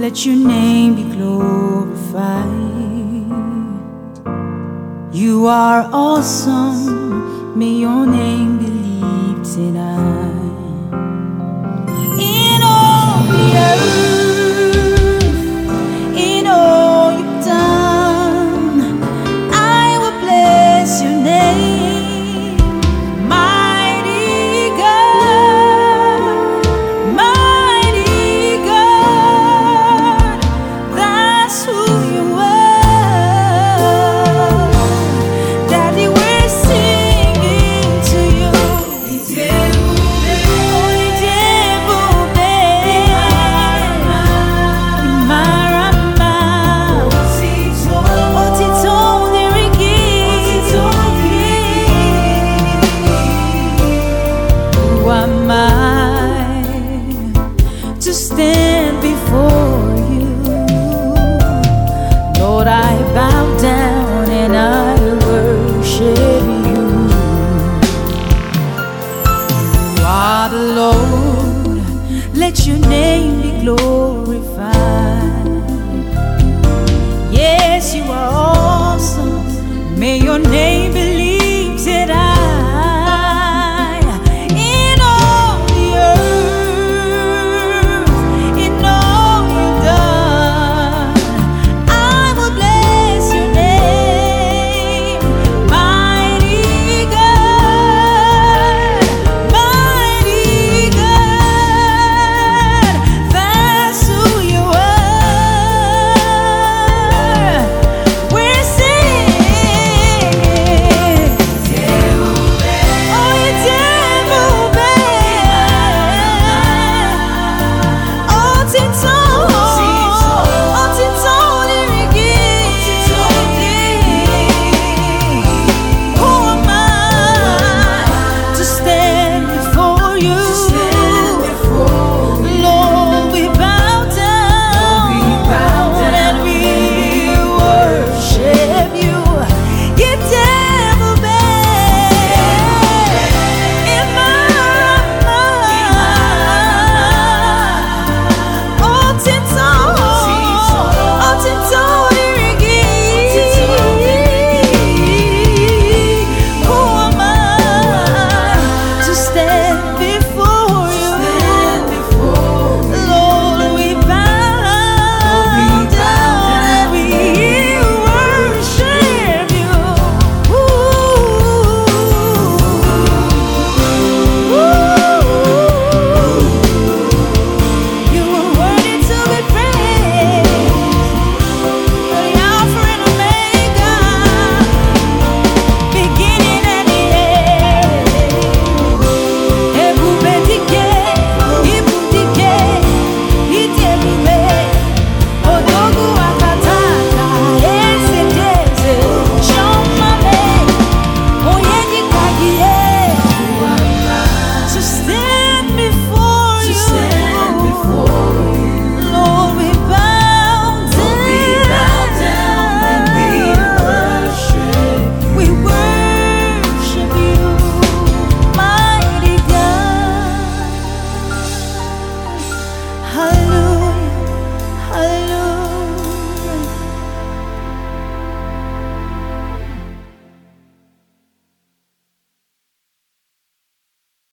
let your name be glorified. You are awesome, may your name be lifted high. In all the earth, in all you've done, I will bless your name, mighty God, mighty God, that's who you are. Daddy, we're singing to you. To stand before you, Lord, I bow down and I worship you. You are the Lord, let your name be glorified. Yes, you are awesome, may your name be lifted high. Hallelujah.